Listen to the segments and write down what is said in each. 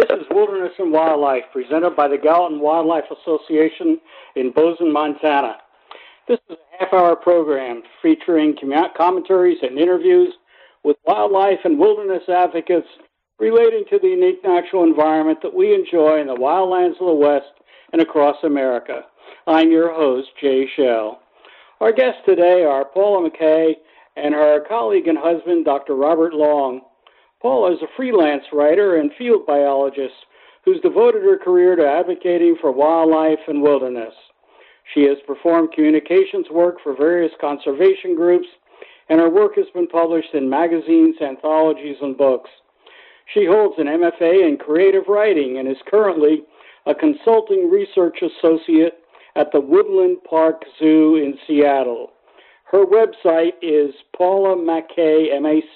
is Wilderness and Wildlife, presented by the Gallatin Wildlife Association in Bozeman, Montana. This is a half-hour program featuring commentaries and interviews with wildlife and wilderness advocates relating to the unique natural environment that we enjoy in the wildlands of the West and across America. I'm your host, Jay Shell. Our guests today are Paula McKay and her colleague and husband, Dr. Robert Long. Paula is a freelance writer and field biologist who's devoted her career to advocating for wildlife and wilderness. She has performed communications work for various conservation groups, and her work has been published in magazines, anthologies, and books. She holds an MFA in creative writing and is currently a consulting research associate at the Woodland Park Zoo in Seattle. Her website is paulamackay,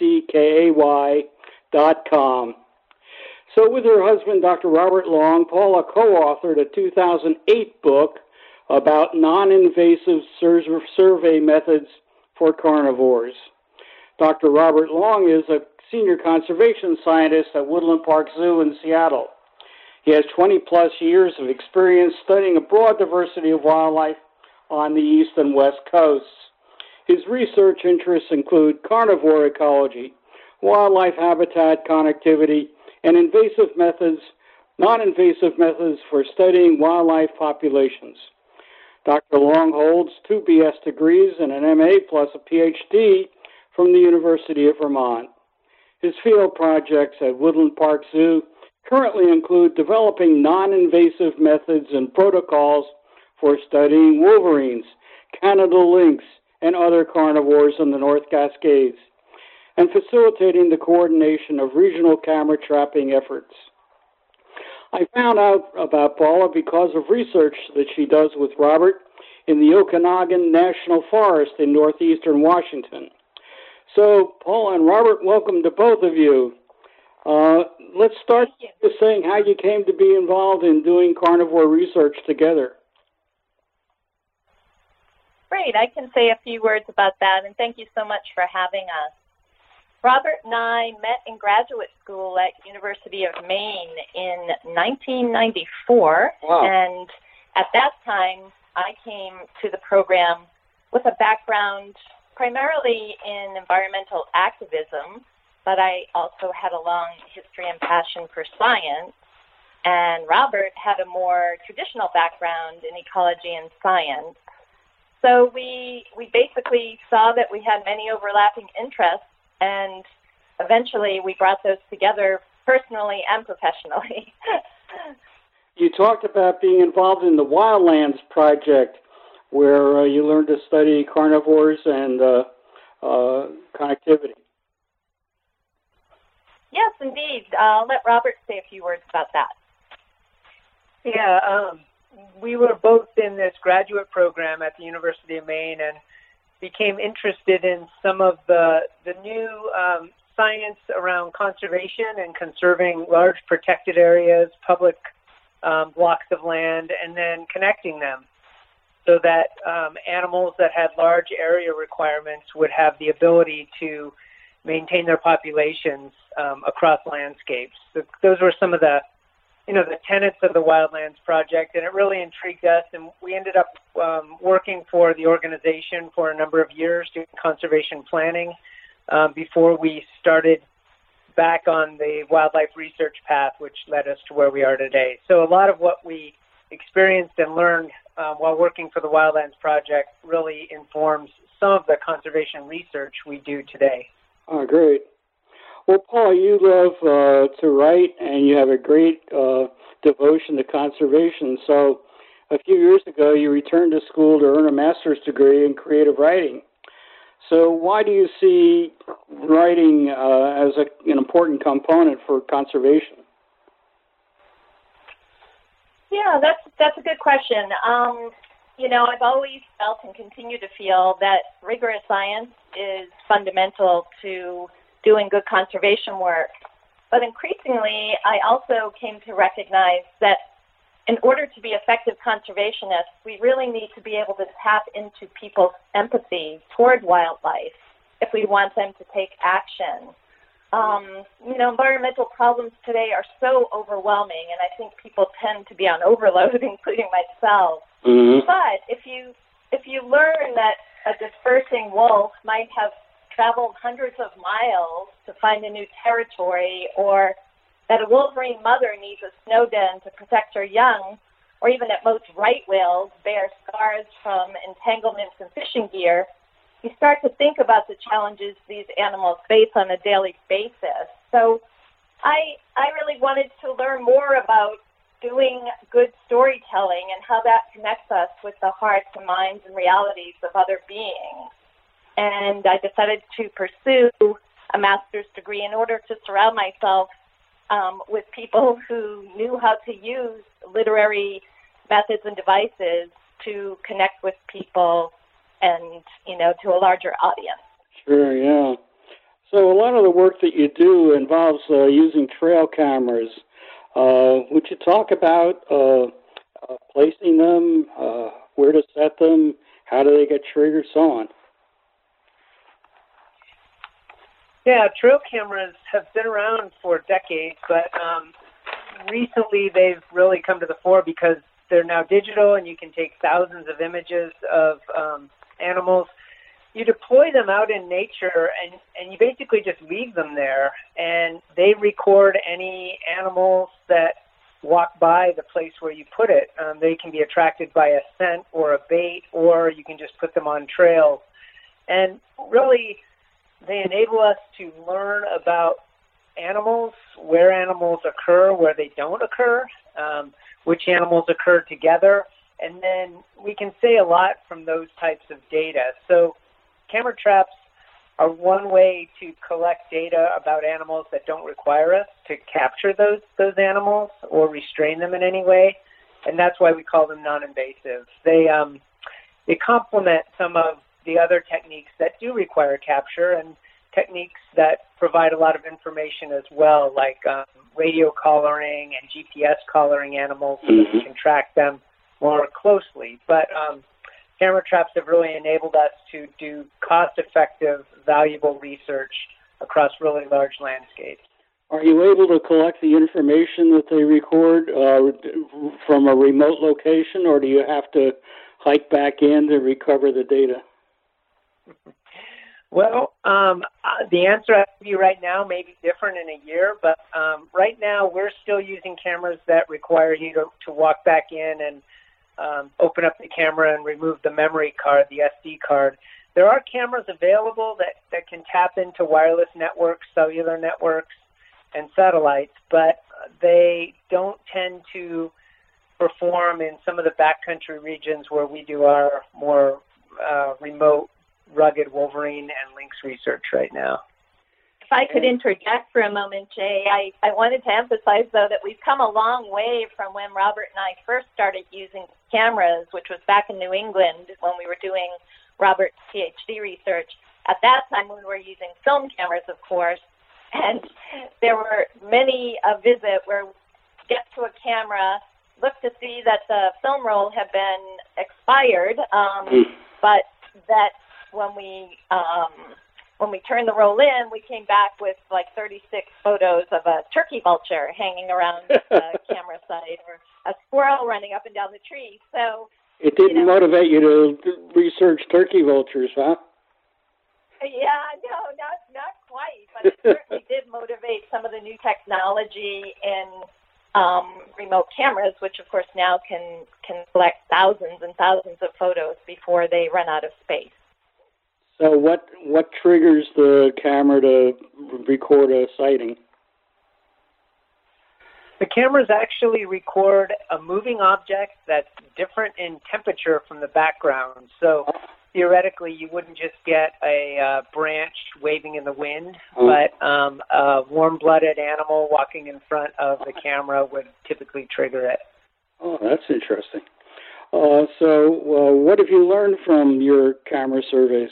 MACKAY.com. So with her husband, Dr. Robert Long, Paula co-authored a 2008 book about non-invasive survey methods for carnivores. Dr. Robert Long is a senior conservation scientist at Woodland Park Zoo in Seattle. He has 20-plus years of experience studying a broad diversity of wildlife on the East and West coasts. His research interests include carnivore ecology, wildlife habitat connectivity, and non-invasive methods for studying wildlife populations. Dr. Long holds 2 BS degrees and an MA plus a PhD from the University of Vermont. His field projects at Woodland Park Zoo currently include developing non-invasive methods and protocols for studying wolverines, Canada lynx, and other carnivores in the North Cascades, and facilitating the coordination of regional camera trapping efforts. I found out about Paula because of research that she does with Robert in the Okanagan National Forest in northeastern Washington. So, Paula and Robert, welcome to both of you. Let's start with saying how you came to be involved in doing carnivore research together. Great, I can say a few words about that, and thank you so much for having us. Robert and I met in graduate school at University of Maine in 1994, Wow. And at that time, I came to the program with a background primarily in environmental activism, but I also had a long history and passion for science, and Robert had a more traditional background in ecology and science. So we basically saw that we had many overlapping interests, and eventually we brought those together personally and professionally. You talked about being involved in the Wildlands Project, where you learned to study carnivores and connectivity. Yes, indeed. I'll let Robert say a few words about that. Yeah, we were both in this graduate program at the University of Maine and became interested in some of the new science around conservation and conserving large protected areas, public blocks of land, and then connecting them so that animals that had large area requirements would have the ability to maintain their populations across landscapes. So those were some of the tenets of the Wildlands Project, and it really intrigued us, and we ended up working for the organization for a number of years doing conservation planning before we started back on the wildlife research path, which led us to where we are today. So a lot of what we experienced and learned while working for the Wildlands Project really informs some of the conservation research we do today. Oh, great. Well, Paul, you love to write, and you have a great devotion to conservation. So a few years ago, you returned to school to earn a master's degree in creative writing. So why do you see writing as an important component for conservation? Yeah, that's a good question. I've always felt and continue to feel that rigorous science is fundamental to doing good conservation work. But increasingly, I also came to recognize that in order to be effective conservationists, we really need to be able to tap into people's empathy toward wildlife if we want them to take action. environmental problems today are so overwhelming, and I think people tend to be on overload, including myself. Mm-hmm. But if you learn that a dispersing wolf might have traveled hundreds of miles to find a new territory, or that a wolverine mother needs a snow den to protect her young, or even that most right whales bear scars from entanglements in fishing gear, you start to think about the challenges these animals face on a daily basis. So I really wanted to learn more about doing good storytelling and how that connects us with the hearts and minds and realities of other beings. And I decided to pursue a master's degree in order to surround myself with people who knew how to use literary methods and devices to connect with people and, to a larger audience. Sure, yeah. So a lot of the work that you do involves using trail cameras. Would you talk about placing them, where to set them, how do they get triggered, so on? Yeah, trail cameras have been around for decades, but recently they've really come to the fore because they're now digital and you can take thousands of images of animals. You deploy them out in nature and you basically just leave them there, and they record any animals that walk by the place where you put it. They can be attracted by a scent or a bait, or you can just put them on trails. And really, they enable us to learn about animals, where animals occur, where they don't occur, which animals occur together, and then we can say a lot from those types of data. So camera traps are one way to collect data about animals that don't require us to capture those animals or restrain them in any way, and that's why we call them non-invasive. They complement some of the other techniques that do require capture, and techniques that provide a lot of information as well, like radio collaring and GPS collaring animals so that we can track them more closely. But camera traps have really enabled us to do cost-effective, valuable research across really large landscapes. Are you able to collect the information that they record from a remote location, or do you have to hike back in to recover the data? Well, the answer I give you right now may be different in a year, but right now we're still using cameras that require you to walk back in and open up the camera and remove the memory card, the SD card. There are cameras available that can tap into wireless networks, cellular networks, and satellites, but they don't tend to perform in some of the backcountry regions where we do our more remote, rugged wolverine and lynx research right now. If I could interject for a moment, Jay, I wanted to emphasize, though, that we've come a long way from when Robert and I first started using cameras, which was back in New England when we were doing Robert's PhD research. At that time, we were using film cameras, of course, and there were many a visit where we get to a camera, look to see that the film roll had been expired, but that when we turned the roll in, we came back with like 36 photos of a turkey vulture hanging around the camera site, or a squirrel running up and down the tree. So it didn't motivate you to research turkey vultures, huh? Yeah, no, not quite, but it certainly did motivate some of the new technology in remote cameras, which of course now can collect thousands and thousands of photos before they run out of space. So what triggers the camera to record a sighting? The cameras actually record a moving object that's different in temperature from the background. So theoretically, you wouldn't just get a branch waving in the wind, but a warm-blooded animal walking in front of the camera would typically trigger it. Oh, that's interesting. So what have you learned from your camera surveys?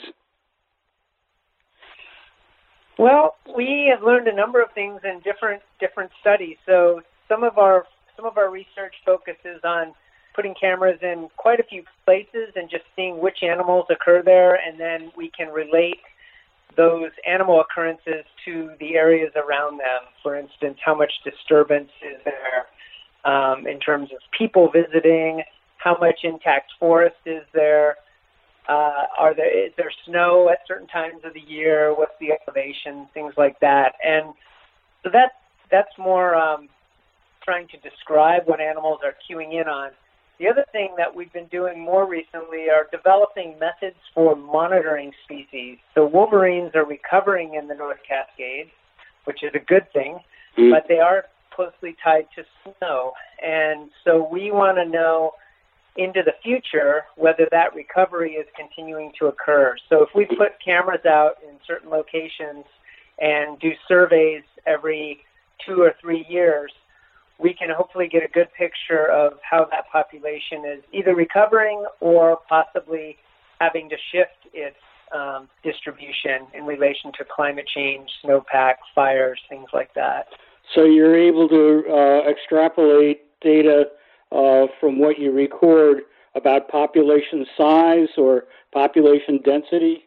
Well, we have learned a number of things in different studies. So some of our research focuses on putting cameras in quite a few places and just seeing which animals occur there, and then we can relate those animal occurrences to the areas around them. For instance, how much disturbance is there in terms of people visiting, how much intact forest is there, is there snow at certain times of the year, what's the elevation, things like that. And so that's more trying to describe what animals are cueing in on. The other thing that we've been doing more recently are developing methods for monitoring species. So wolverines are recovering in the North Cascades, which is a good thing, but they are closely tied to snow. And so we want to know into the future whether that recovery is continuing to occur. So if we put cameras out in certain locations and do surveys every 2 or 3 years, we can hopefully get a good picture of how that population is either recovering or possibly having to shift its distribution in relation to climate change, snowpack, fires, things like that. So you're able to extrapolate data from what you record about population size or population density?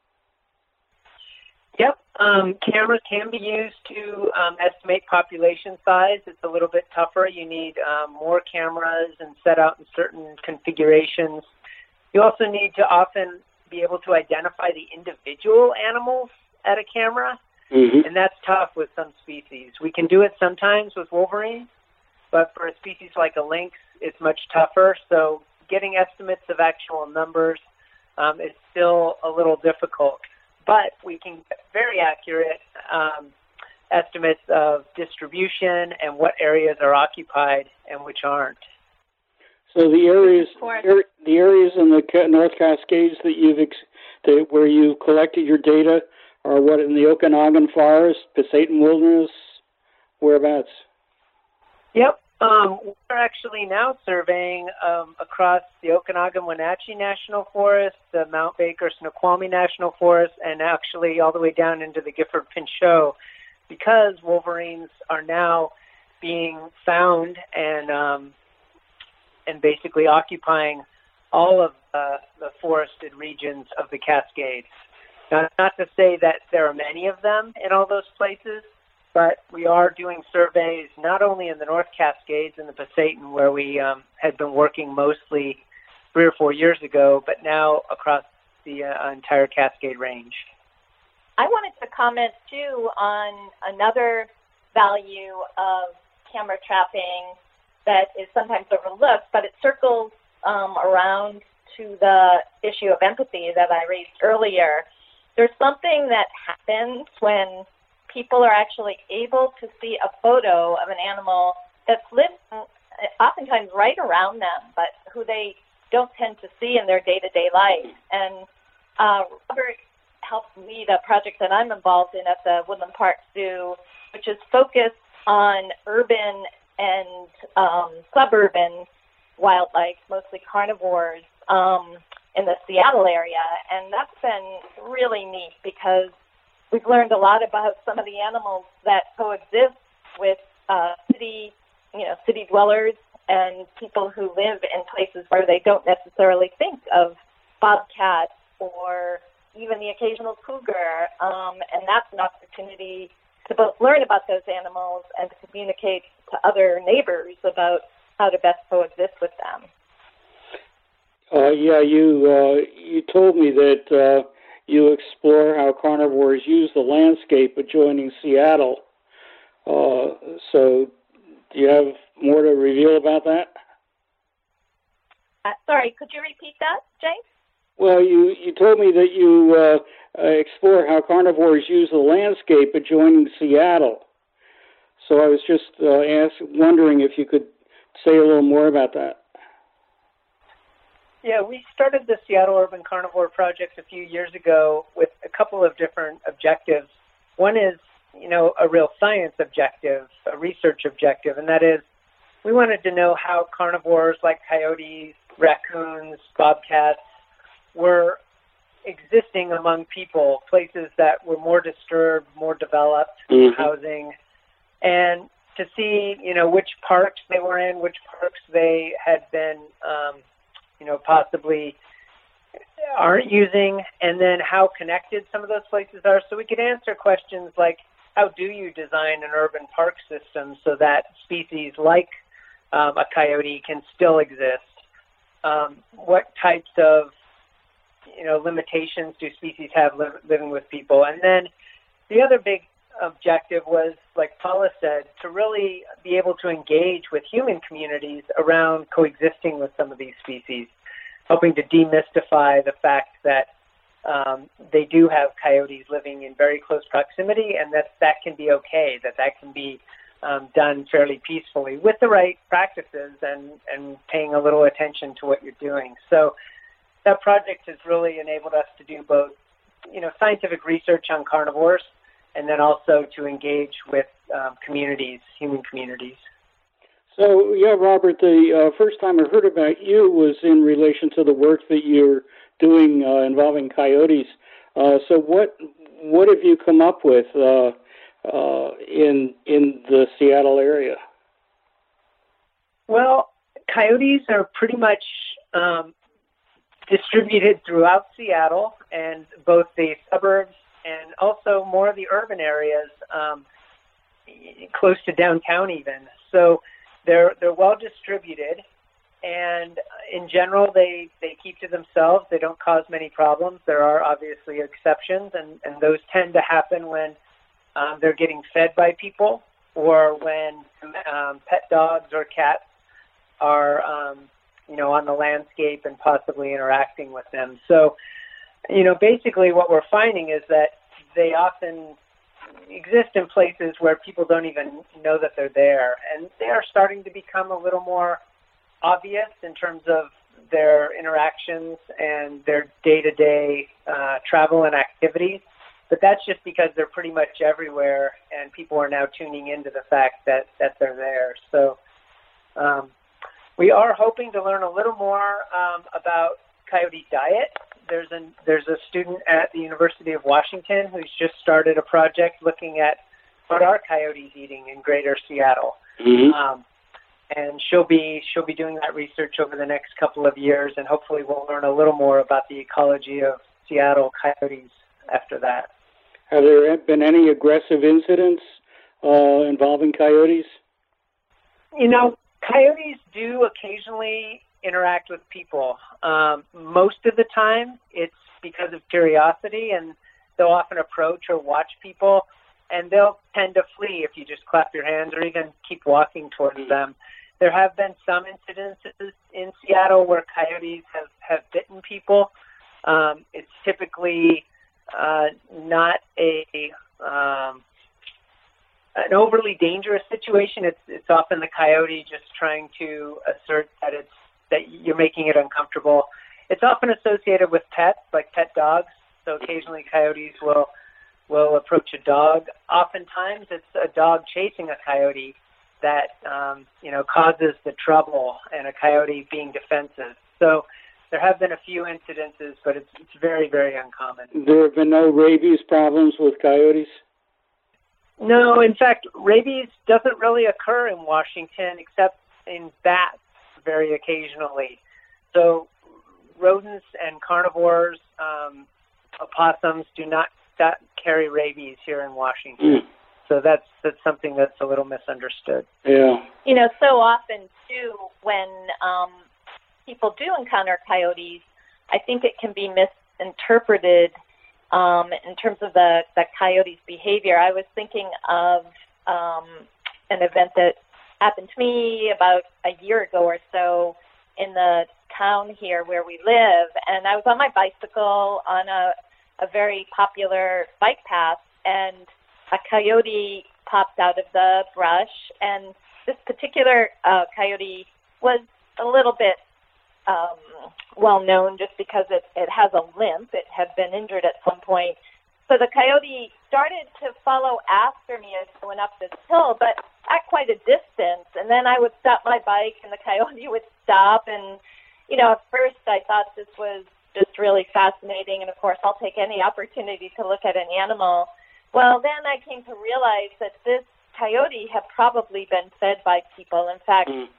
Yep. Cameras can be used to estimate population size. It's a little bit tougher. You need more cameras and set out in certain configurations. You also need to often be able to identify the individual animals at a camera, and that's tough with some species. We can do it sometimes with wolverines, but for a species like a lynx, it's much tougher. So getting estimates of actual numbers is still a little difficult. But we can get very accurate estimates of distribution and what areas are occupied and which aren't. So the areas in the North Cascades that where you collected your data are what, in the Okanagan Forest, Pasayten Wilderness, whereabouts? Yep. We're actually now surveying across the Okanagan-Wenatchee National Forest, the Mount Baker Snoqualmie National Forest, and actually all the way down into the Gifford-Pinchot, because wolverines are now being found and basically occupying all of the forested regions of the Cascades. Now, not to say that there are many of them in all those places, but we are doing surveys not only in the North Cascades and the Pasayten, where we had been working mostly 3 or 4 years ago, but now across the entire Cascade Range. I wanted to comment, too, on another value of camera trapping that is sometimes overlooked, but it circles around to the issue of empathy that I raised earlier. There's something that happens when people are actually able to see a photo of an animal that's living oftentimes right around them, but who they don't tend to see in their day-to-day life. And Robert helps lead a project that I'm involved in at the Woodland Park Zoo, which is focused on urban and suburban wildlife, mostly carnivores, in the Seattle area. And that's been really neat because we've learned a lot about some of the animals that coexist with city dwellers and people who live in places where they don't necessarily think of bobcat or even the occasional cougar. And that's an opportunity to both learn about those animals and to communicate to other neighbors about how to best coexist with them. You told me that you explore how carnivores use the landscape adjoining Seattle. So do you have more to reveal about that? Sorry, could you repeat that, Jay? Well, you told me that you explore how carnivores use the landscape adjoining Seattle. So I was just wondering if you could say a little more about that. Yeah, we started the Seattle Urban Carnivore Project a few years ago with a couple of different objectives. One is, a real science objective, a research objective, and that is we wanted to know how carnivores like coyotes, raccoons, bobcats were existing among people, places that were more disturbed, more developed, housing, and to see, which parks they were in, which parks they had been, possibly aren't using, and then how connected some of those places are. So we could answer questions like, how do you design an urban park system so that species like a coyote can still exist? What types of limitations do species have living with people? And then the other big objective was, like Paula said, to really be able to engage with human communities around coexisting with some of these species, hoping to demystify the fact that they do have coyotes living in very close proximity, and that can be okay, that can be done fairly peacefully with the right practices and paying a little attention to what you're doing. So that project has really enabled us to do both, scientific research on carnivores, and then also to engage with communities, human communities. So, yeah, Robert, the first time I heard about you was in relation to the work that you're doing involving coyotes. So what have you come up with in the Seattle area? Well, coyotes are pretty much distributed throughout Seattle, and both the suburbs and also more of the urban areas, close to downtown even. So they're well distributed, and in general they keep to themselves. They don't cause many problems. There are obviously exceptions, and those tend to happen when they're getting fed by people, or when pet dogs or cats are on the landscape and possibly interacting with them. So basically what we're finding is that they often exist in places where people don't even know that they're there, and they are starting to become a little more obvious in terms of their interactions and their day-to-day travel and activities. But that's just because they're pretty much everywhere, and people are now tuning into the fact that they're there. So we are hoping to learn a little more about coyote diet. There's a student at the University of Washington who's just started a project looking at what are coyotes eating in Greater Seattle. Mm-hmm. And she'll be doing that research over the next couple of years, and hopefully we'll learn a little more about the ecology of Seattle coyotes after that. Have there been any aggressive incidents involving coyotes? Coyotes do occasionally interact with people. Most of the time, it's because of curiosity, and they'll often approach or watch people, and they'll tend to flee if you just clap your hands or even keep walking towards them. There have been some incidences in Seattle where coyotes have bitten people. It's typically not an overly dangerous situation. It's often the coyote just trying to assert that you're making it uncomfortable. It's often associated with pets, like pet dogs. So occasionally coyotes will approach a dog. Oftentimes it's a dog chasing a coyote that causes the trouble, and a coyote being defensive. So there have been a few incidences, but it's very, very uncommon. There have been no rabies problems with coyotes? No, in fact, rabies doesn't really occur in Washington except in bats very occasionally. So rodents and carnivores, opossums do not carry rabies here in Washington. So that's something that's a little misunderstood. Yeah. So often, too, when people do encounter coyotes, I think it can be misinterpreted in terms of the coyote's behavior. I was thinking of an event that happened to me about a year ago or so in the town here where we live, and I was on my bicycle on a very popular bike path, and a coyote popped out of the brush, and this particular coyote was a little bit well known just because it has a limp. It had been injured at some point. So the coyote started to follow after me as I went up this hill, but at quite a distance. And then I would stop my bike and the coyote would stop. And, at first I thought this was just really fascinating. And of course, I'll take any opportunity to look at an animal. Well, then I came to realize that this coyote had probably been fed by people. In fact,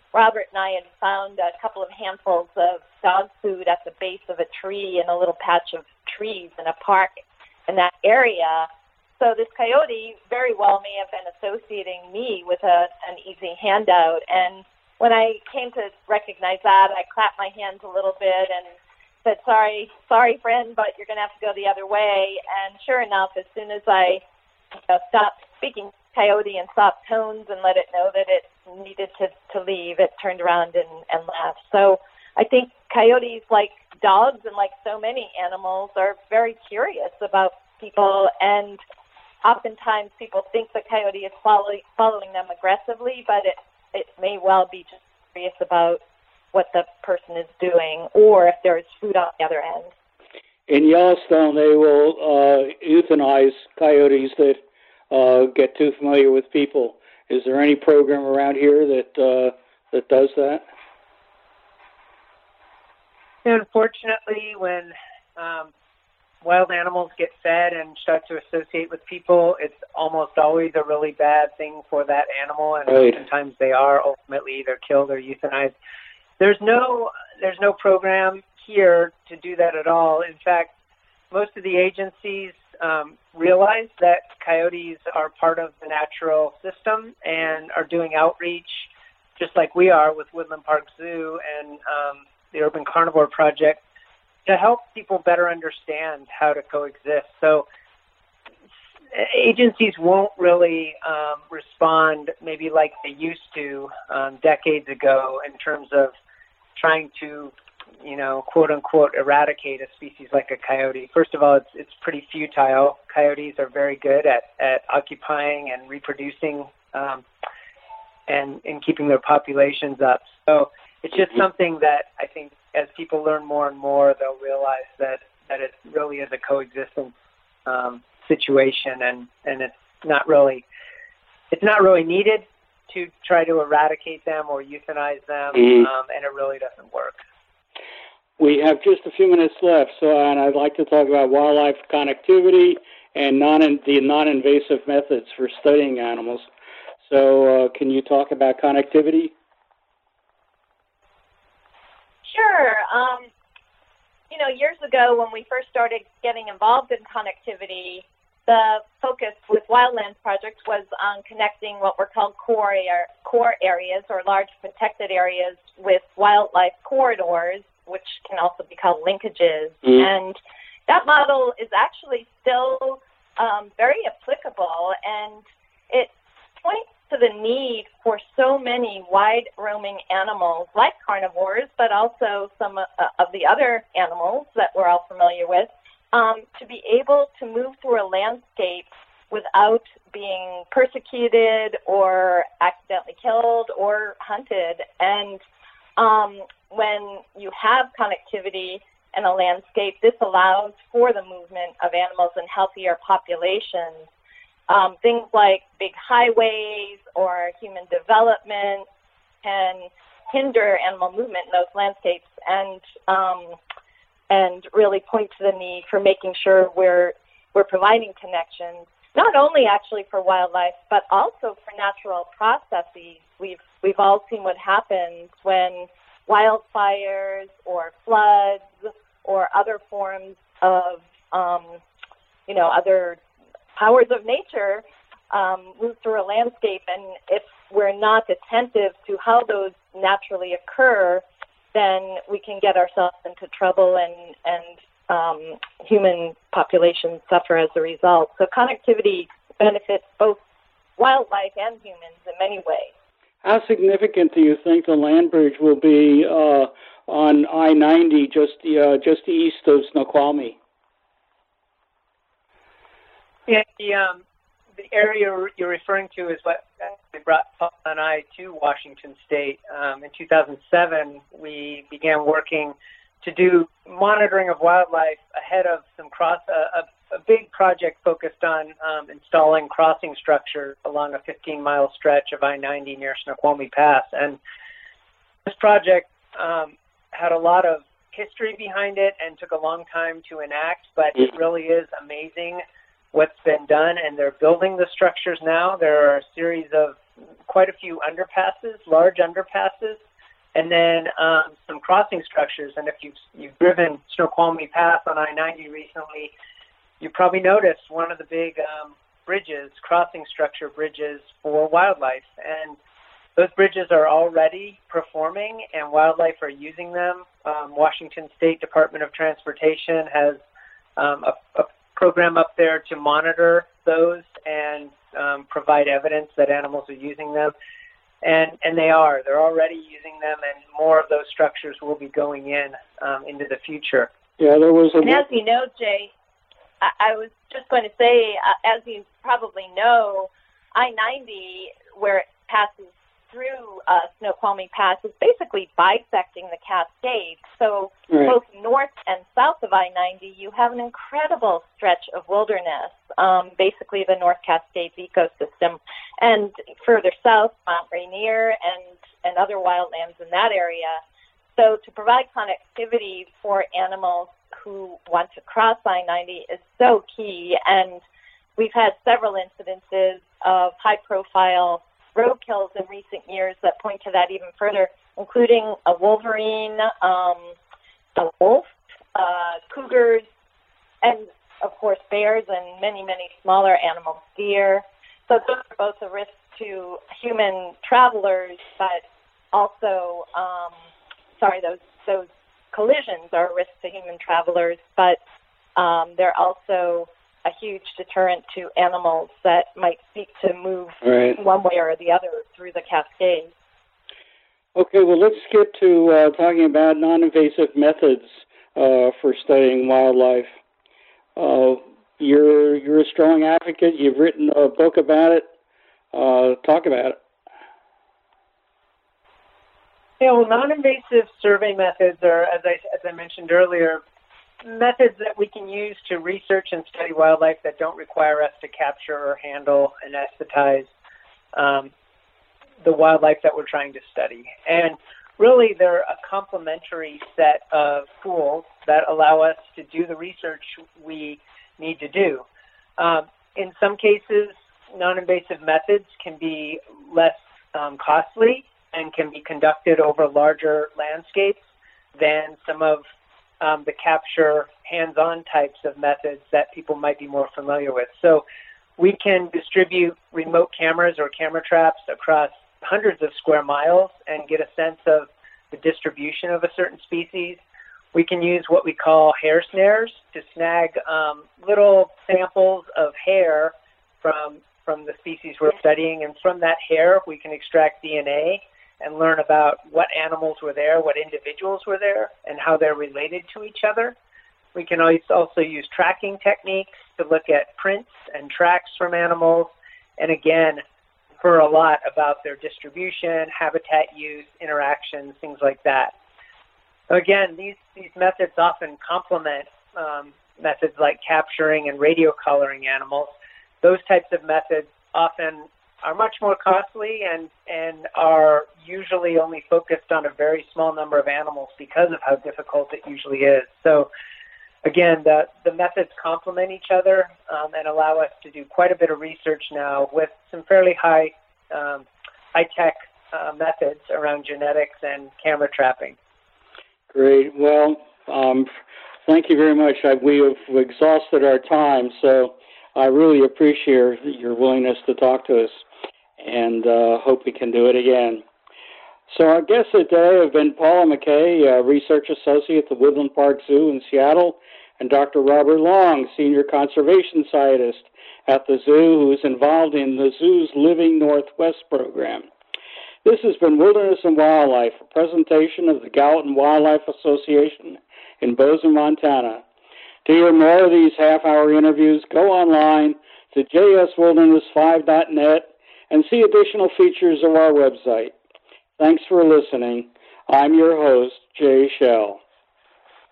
Robert and I had found a couple of handfuls of dog food at the base of a tree in a little patch of trees in a park in that area. So this coyote very well may have been associating me with an easy handout. And when I came to recognize that, I clapped my hands a little bit and said, sorry, friend, but you're going to have to go the other way. And sure enough, as soon as I stopped speaking coyote and soft tones and let it know that it needed to leave, it turned around and left. So I think coyotes, like dogs and like so many animals, are very curious about people, and oftentimes people think the coyote is following them aggressively, but it may well be just curious about what the person is doing or if there is food on the other end. In Yellowstone, they will euthanize coyotes that get too familiar with people. Is there any program around here that does that? Unfortunately, when wild animals get fed and start to associate with people, it's almost always a really bad thing for that animal, and right. Sometimes they are ultimately either killed or euthanized. There's no program here to do that at all. In fact, most of the agencies realize that coyotes are part of the natural system and are doing outreach, just like we are with Woodland Park Zoo and the Urban Carnivore Project, to help people better understand how to coexist. So agencies won't really respond maybe like they used to decades ago in terms of trying to, quote unquote, eradicate a species like a coyote. First of all, it's pretty futile. Coyotes are very good at occupying and reproducing and keeping their populations up. So it's just something that I think as people learn more and more, they'll realize that it really is a coexistence situation, and it's not really needed to try to eradicate them or euthanize them, and it really doesn't work. We have just a few minutes left, and I'd like to talk about wildlife connectivity and the non-invasive methods for studying animals. So can you talk about connectivity? Sure. Years ago when we first started getting involved in connectivity, the focus with Wildlands Project was on connecting what were called core areas or large protected areas with wildlife corridors, which can also be called linkages. And that model is actually still very applicable, and it points to the need for so many wide-roaming animals like carnivores, but also some of the other animals that we're all familiar with, to be able to move through a landscape without being persecuted or accidentally killed or hunted. And when you have connectivity in a landscape, this allows for the movement of animals in healthier populations. Things like big highways or human development can hinder animal movement in those landscapes, and really point to the need for making sure we're providing connections, not only actually for wildlife, but also for natural processes. We've all seen what happens when wildfires or floods or other forms of other powers of nature move through a landscape, and if we're not attentive to how those naturally occur, then we can get ourselves into trouble, and human populations suffer as a result. So connectivity benefits both wildlife and humans in many ways. How significant do you think the land bridge will be on I-90 just east of Snoqualmie? Yeah, the area you're referring to is what brought Paul and I to Washington State. In 2007, we began working to do monitoring of wildlife ahead of a big project focused on installing crossing structures along a 15-mile stretch of I-90 near Snoqualmie Pass. And this project had a lot of history behind it and took a long time to enact, but it really is amazing what's been done, and they're building the structures now. There are a series of quite a few underpasses, large underpasses, and then some crossing structures. And if you've driven Snoqualmie Pass on I-90 recently, you probably noticed one of the big bridges, crossing structure bridges for wildlife. And those bridges are already performing, and wildlife are using them. Washington State Department of Transportation has a program up there to monitor those and provide evidence that animals are using them. And they're already using them, and more of those structures will be going into the future. Yeah, there was And as you know, Jay, I was just going to say, as you probably know, I-90, where it passes through Snoqualmie Pass, is basically bisecting the Cascades. So both north and south of I-90, you have an incredible stretch of wilderness, basically the North Cascades ecosystem. And further south, Mount Rainier and other wildlands in that area. So to provide connectivity for animals who want to cross I-90 is so key. And we've had several incidences of high-profile roadkills in recent years that point to that even further, including a wolverine, a wolf, cougars, and, of course, bears and many, many smaller animals, deer. So those are both a risk to human travelers, but also, those collisions are a risk to human travelers, but they're also a huge deterrent to animals that might seek to move one way or the other through the Cascades. Okay, well, let's get to talking about non-invasive methods for studying wildlife. You're a strong advocate. You've written a book about it. Talk about it. Yeah, well, non-invasive survey methods are, as I mentioned earlier, methods that we can use to research and study wildlife that don't require us to capture or handle and anesthetize the wildlife that we're trying to study. And really, they're a complementary set of tools that allow us to do the research we need to do. In some cases, non-invasive methods can be less costly and can be conducted over larger landscapes than some of the capture hands-on types of methods that people might be more familiar with. So we can distribute remote cameras or camera traps across hundreds of square miles and get a sense of the distribution of a certain species. We can use what we call hair snares to snag little samples of hair from the species we're studying, and from that hair we can extract DNA and learn about what animals were there, what individuals were there, and how they're related to each other. We can also use tracking techniques to look at prints and tracks from animals, and again, infer a lot about their distribution, habitat use, interactions, things like that. Again, these methods often complement methods like capturing and radio coloring animals. Those types of methods often are much more costly and are usually only focused on a very small number of animals because of how difficult it usually is. So again, the methods complement each other and allow us to do quite a bit of research now with some fairly high-tech methods around genetics and camera trapping. Great. Well, thank you very much. We have exhausted our time, so I really appreciate your willingness to talk to us, and hope we can do it again. So our guests today have been Paula McKay, Research Associate at the Woodland Park Zoo in Seattle, and Dr. Robert Long, Senior Conservation Scientist at the zoo, who is involved in the zoo's Living Northwest program. This has been Wilderness and Wildlife, a presentation of the Gallatin Wildlife Association in Bozeman, Montana. To hear more of these half-hour interviews, go online to jswilderness5.net and see additional features of our website. Thanks for listening. I'm your host, Jay Shell.